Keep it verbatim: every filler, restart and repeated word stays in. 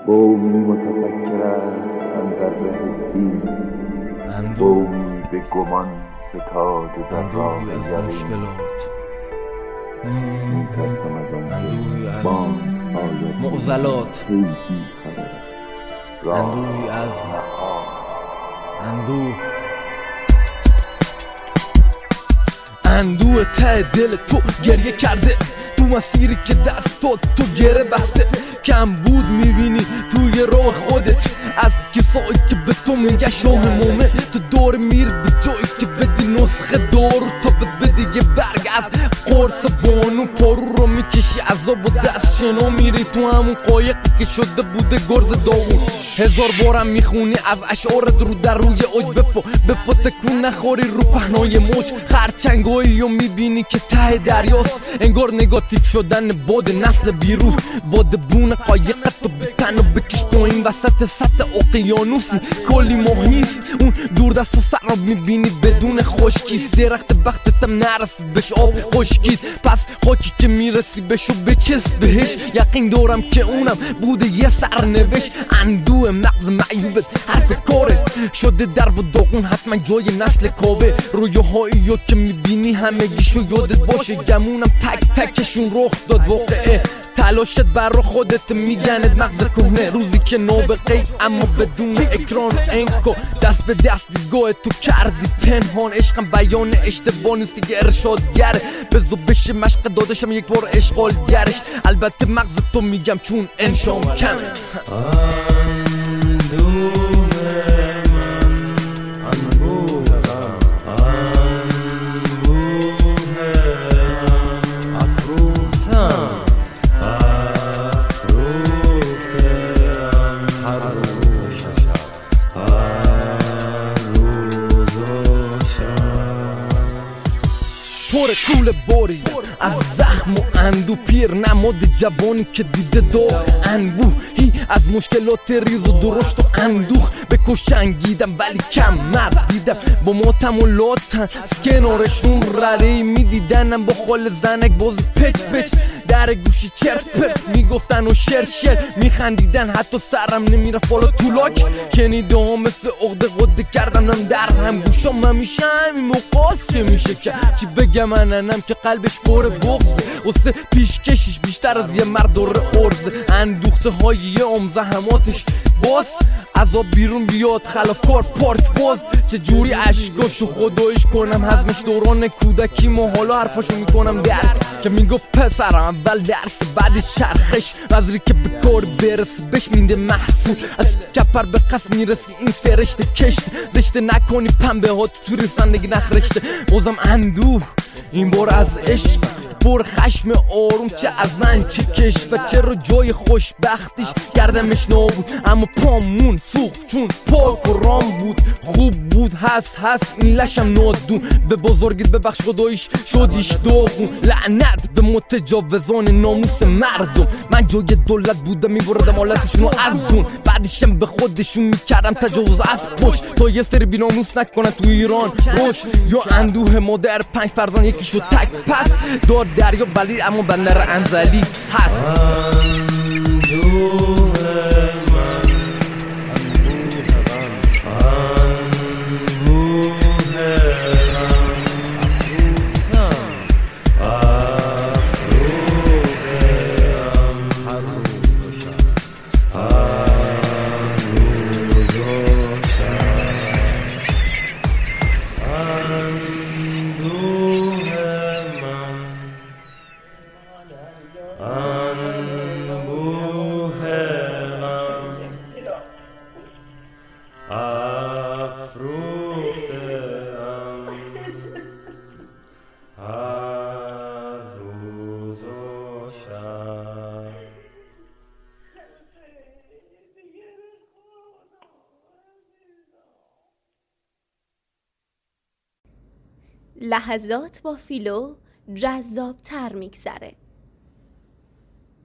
قومی متفکر است اندر بهشتی، قومی به گمان به تاج و در راه یقین. میترسم از آنکه بام آید معضلات، حیفی خبر اندوهی از اندوه اندوه ته دل تو گریه کرده تو مسیری که دستات تو گره بسته. کم بود میبینی توی راه خودت از کسایی که به تو میگه شاه مومه. تو دور میری به جایی که بدی نسخه دارو تا بدی یه برگ از قرص بانو. پارو رو میکشی عذاب و دست شنا میری تو همون قایقی که شده بوده گرز داغون. هزار بارم میخونی از اشعارت رو در روی اوج بپا بپا تکون نخوری رو پهنای موج. خرچنگایی رو میبینی که ته دریاست، انگار نگاتیو شدن باد نسل بیروح. باد بون قایقت رو بتن و بکش پایین وسط سطح اقیانوسی کلی ماهیست. اون دور دست و سر رو میبینی بدون خشکیست، درخت بختتم نرسید بهش آب خشکید. پس خاکی که میرسی بشو بچست بهش، یقین دارم که اونم بوده یه سرنوشت. اندوه مغز معیوبت حرف کارت شده در و داغون حتما جای نسل کاوه. رویاهایی رو که میبینی همگیشو یادت باشه، گمونم تک تکشون رخ داد واقعه. تلاشت بر خودت میگند مغز کهنه، روزی که نابغه‌ای اما بدون اکران انکو. دست به دست دیدگاه تو کردی پنهان، عشقم بیان اشتباه نیستی که ارشادگره. بزو بشه مشق دادشم یک بار اشغالگرش، البته مغز تو میگم چون انشام کمه. پر کول باری از زخم و اندو، پیر نماد جوانی که دیده دار انبوهی از مشکلات ریز و درشت و اندوخ. به کشنگیدم ولی کم مرد دیدم با ماتم و لاتن از کنارشون رلی میدیدنم با خال زنک باز پچ پچ در گوشی چرت پرت میگفتن و شر شر میخندیدن، حتی سرم نمیرفت بالا طولاک. شنیده ها مثل عقده قده کردنم در هم گوشام همیشه همین موقعاست که میشه که چی بگم مننم که قلبش پر بغضه واسه پیشکشش بیشتر از یه مرد داره ارزه. اندوخته های یه عمزه هماتش باز عذاب بیرون بیاد خلافکار پارک باز. چجوری عشقاشو خدایش کنم هضمش دوران کودکی ما حالا حرفاشو میکنم درک که میگفت پسرم اول درس بعدش چرخش، وزری که به کار برسه بهش مینده محصول. از کپر به قصد میرسی این سرشته کشت زشته نکنی پنبه ها تو توری زندگی نخرشته. بازم اندوه این بار از عشق پر خشم آروم، چه از من چه کش و چرا جای خوشبختیش گردمش نابود. اما پامون سوخت چون پاک و رام بود، خوب بود هست هست این لشم نادون. به بزرگیت ببخش خدایش شدیش داغون، لعنت به متجاوزان ناموس مردم. من جای دولت بودم میبردم حالتشونو از دون، بعدشم به خودشون میکردم تجاوز از پشت تا یه سری بیناموس نکنن تو ایران روش. یا اندوه مادر پنج فرزان یکیشو تک پس دار دریا بلید اما بندر انزلی هست. لحظات با فیلو جذاب تر میگذره.